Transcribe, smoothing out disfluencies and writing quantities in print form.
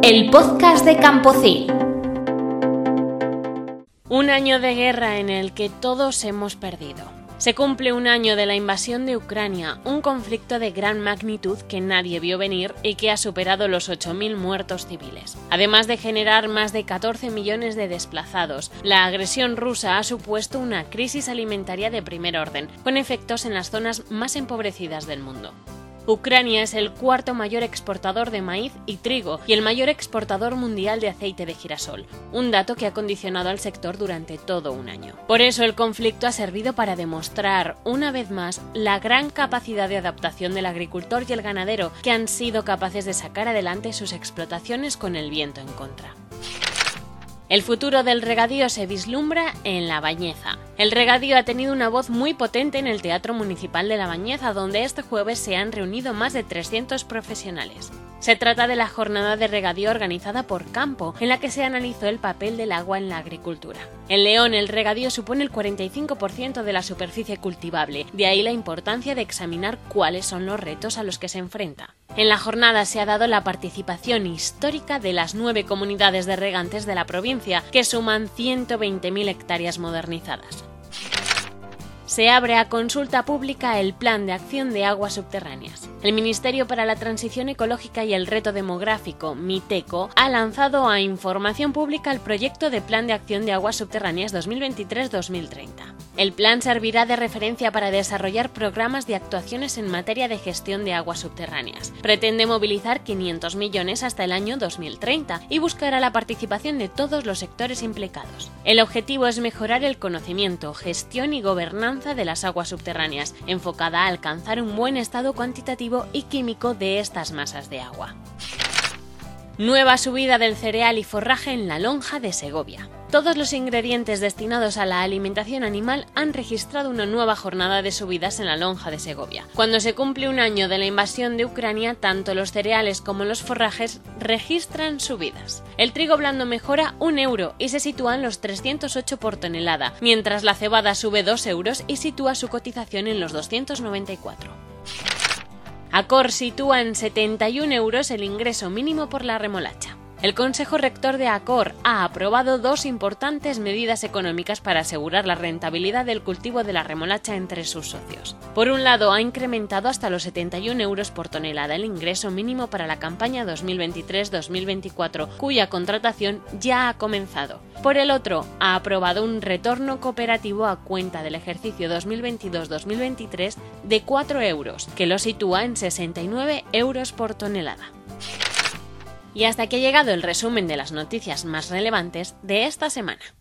el podcast de Campocil. Un año de guerra en el que todos hemos perdido. Se cumple un año de la invasión de Ucrania, un conflicto de gran magnitud que nadie vio venir y que ha superado los 8.000 muertos civiles. Además de generar más de 14 millones de desplazados, la agresión rusa ha supuesto una crisis alimentaria de primer orden, con efectos en las zonas más empobrecidas del mundo. Ucrania es el cuarto mayor exportador de maíz y trigo y el mayor exportador mundial de aceite de girasol, un dato que ha condicionado al sector durante todo un año. Por eso el conflicto ha servido para demostrar, una vez más, la gran capacidad de adaptación del agricultor y el ganadero, que han sido capaces de sacar adelante sus explotaciones con el viento en contra. El futuro del regadío se vislumbra en La Bañeza. El regadío ha tenido una voz muy potente en el Teatro Municipal de La Bañeza, donde este jueves se han reunido más de 300 profesionales. Se trata de la jornada de regadío organizada por Campo, en la que se analizó el papel del agua en la agricultura. En León, el regadío supone el 45% de la superficie cultivable, de ahí la importancia de examinar cuáles son los retos a los que se enfrenta. En la jornada se ha dado la participación histórica de las 9 comunidades de regantes de la provincia, que suman 120.000 hectáreas modernizadas. Se abre a consulta pública el Plan de Acción de Aguas Subterráneas. El Ministerio para la Transición Ecológica y el Reto Demográfico, MITECO, ha lanzado a información pública el proyecto de Plan de Acción de Aguas Subterráneas 2023-2030. El plan servirá de referencia para desarrollar programas de actuaciones en materia de gestión de aguas subterráneas. Pretende movilizar 500 millones hasta el año 2030 y buscará la participación de todos los sectores implicados. El objetivo es mejorar el conocimiento, gestión y gobernanza de las aguas subterráneas, enfocada a alcanzar un buen estado cuantitativo y químico de estas masas de agua. Nueva subida del cereal y forraje en la lonja de Segovia. Todos los ingredientes destinados a la alimentación animal han registrado una nueva jornada de subidas en la lonja de Segovia. Cuando se cumple un año de la invasión de Ucrania, tanto los cereales como los forrajes registran subidas. El trigo blando mejora 1 euro y se sitúa en los 308 por tonelada, mientras la cebada sube 2 euros y sitúa su cotización en los 294. Acor sitúa en 71 euros el ingreso mínimo por la remolacha. El Consejo Rector de Acor ha aprobado 2 importantes medidas económicas para asegurar la rentabilidad del cultivo de la remolacha entre sus socios. Por un lado, ha incrementado hasta los 71 euros por tonelada el ingreso mínimo para la campaña 2023-2024, cuya contratación ya ha comenzado. Por el otro, ha aprobado un retorno cooperativo a cuenta del ejercicio 2022-2023 de 4 euros, que lo sitúa en 69 euros por tonelada. Y hasta aquí ha llegado el resumen de las noticias más relevantes de esta semana.